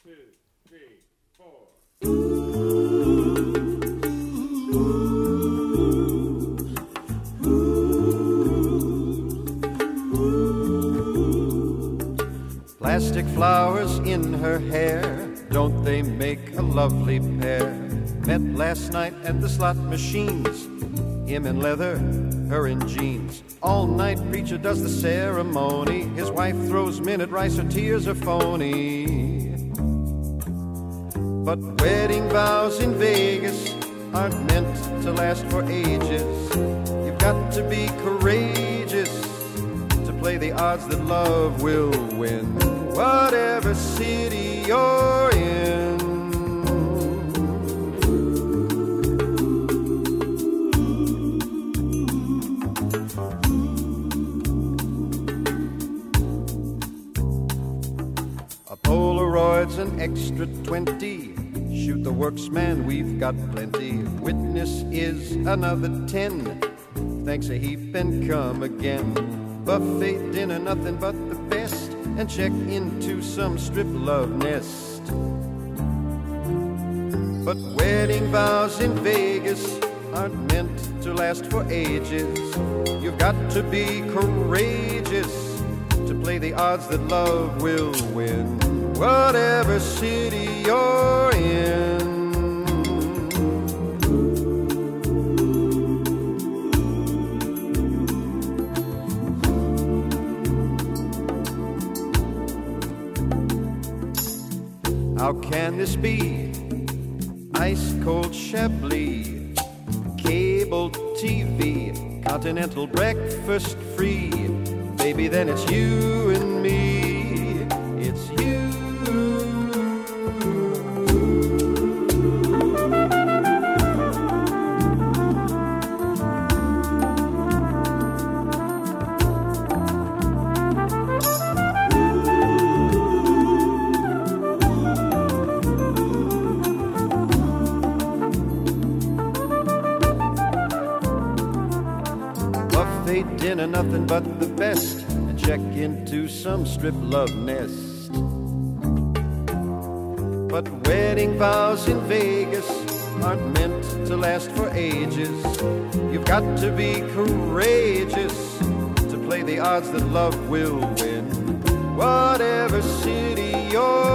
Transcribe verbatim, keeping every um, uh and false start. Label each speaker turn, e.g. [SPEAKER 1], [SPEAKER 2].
[SPEAKER 1] Plastic flowers in her hair, don't they make a lovely pair? Met last night at the slot machines, him in leather, her in jeans. All night preacher does the ceremony, his wife throws minute rice, her tears are phony. But wedding vows in Vegas aren't meant to last for ages. You've got to be courageous to play the odds that love will win, whatever city you're in. A Polaroid's an extra twenty. Shoot the works, man, we've got plenty. Witness is another ten. Thanks a heap and come again. Buffet dinner, nothing but the best, and check into some strip love nest. But wedding vows in Vegas aren't meant to last for ages. You've got to be courageous to play the odds that love will win, whatever city you're in. How can this be? Ice cold Chablis, cable T V, continental breakfast free. Baby, then it's you and me. It's you. Dinner, nothing but the best, and check into some strip love nest. But wedding vows in Vegas aren't meant to last for ages. You've got to be courageous to play the odds that love will win, whatever city you're